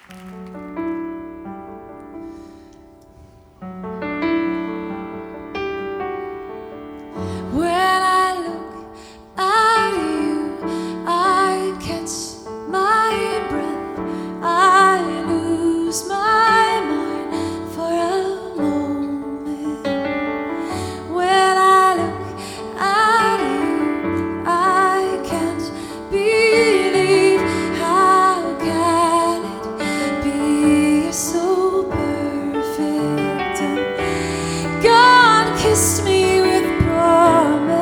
When I look at you, I catch my breath. I lose my mind for a moment. When I look at you, I can't believe. How can it be so perfect? And God kissed me with promise.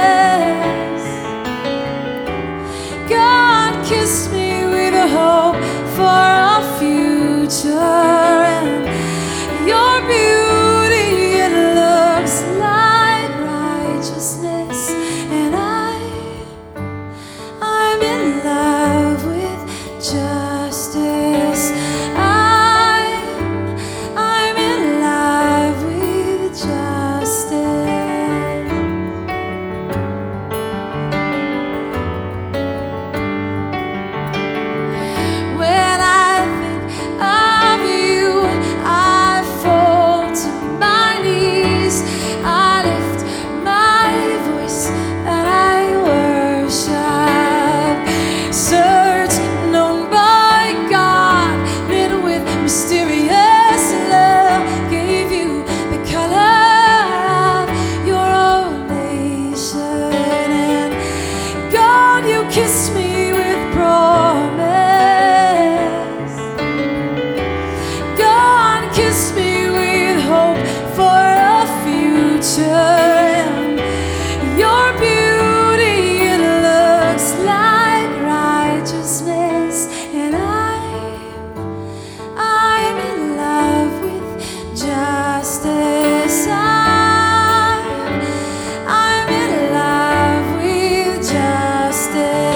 God kissed me with a hope for a future. And your beauty, it looks like righteousness. And I'm in love with justice. I'm in love with justice. When I think of you, I fall to my knees. I lift my voice and I worship. Search known by God, lit with mysterious love, gave you the color of your own nation. And God, you kissed me with promise. God kissed me with hope for a future. And your beauty, it looks like righteousness. And I'm in love with justice. I'm in love with justice.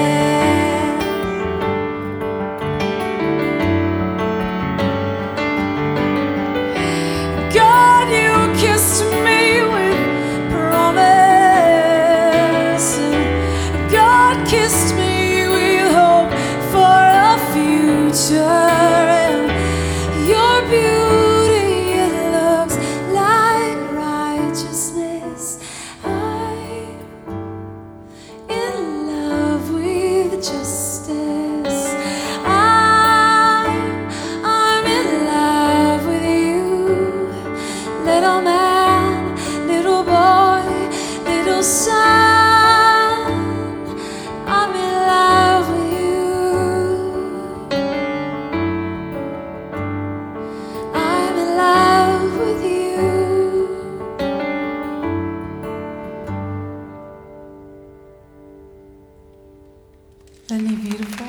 God, you kissed me with promise. God kissed me with hope for a future. And your beauty, it looks like righteousness. I'm in love with justice. I'm in love with you. Little man, little boy, little son, I'm in love with you. I'm in love with you. Isn't he beautiful?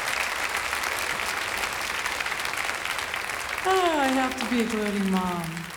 Oh, I have to be a gloating mom.